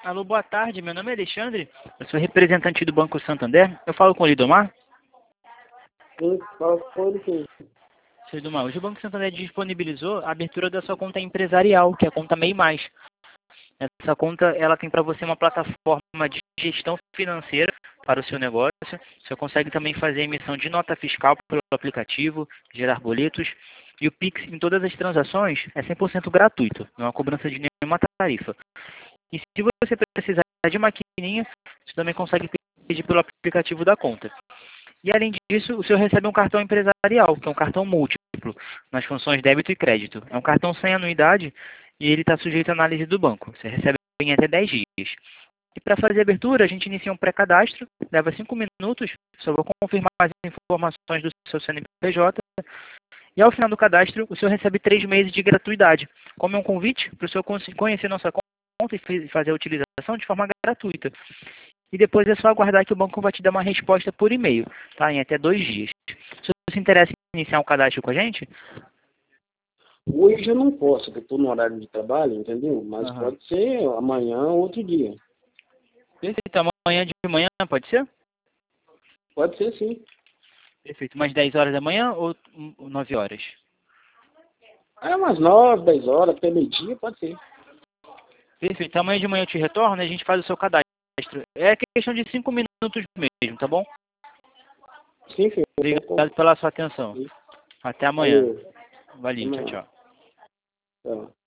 Alô, boa tarde. Meu nome é Alexandre. Eu sou representante do Banco Santander. Eu falo com o Lidomar. Sim, fala com ele sim. Seu Lidomar, hoje o Banco Santander disponibilizou a abertura da sua conta empresarial, que é a conta MEI+. Essa conta, ela tem para você uma plataforma de gestão financeira para o seu negócio. Você consegue também fazer emissão de nota fiscal pelo aplicativo, gerar boletos. E o Pix em todas as transações é 100% gratuito, não há cobrança de nenhuma tarifa. E se você precisar de maquininha, você também consegue pedir pelo aplicativo da conta. E além disso, o senhor recebe um cartão empresarial, que é um cartão múltiplo, nas funções débito e crédito. É um cartão sem anuidade e ele está sujeito à análise do banco. Você recebe em até 10 dias. E para fazer a abertura, a gente inicia um pré-cadastro, leva 5 minutos, só vou confirmar as informações do seu CNPJ. E ao final do cadastro, o senhor recebe 3 meses de gratuidade, como é um convite para o senhor conhecer nossa conta e fazer a utilização de forma gratuita. E depois é só aguardar que o banco vai te dar uma resposta por e-mail, tá? Em até 2 dias. Se você se interessa em iniciar um cadastro com a gente? Hoje eu não posso, porque eu estou no horário de trabalho, entendeu? Mas Aham. pode ser amanhã ou outro dia. Perfeito. Amanhã de manhã, pode ser? Pode ser sim. Perfeito. Umas 10 horas da manhã ou 9 horas? É umas 9, 10 horas, até meio-dia, pode ser. Perfeito. Então, amanhã de manhã eu te retorno e a gente faz o seu cadastro. É questão de 5 minutos mesmo, tá bom? Sim, filho. Obrigado pela sua atenção. Até amanhã. Valeu. Até Valeu. Tchau, amanhã. tchau. Tchau.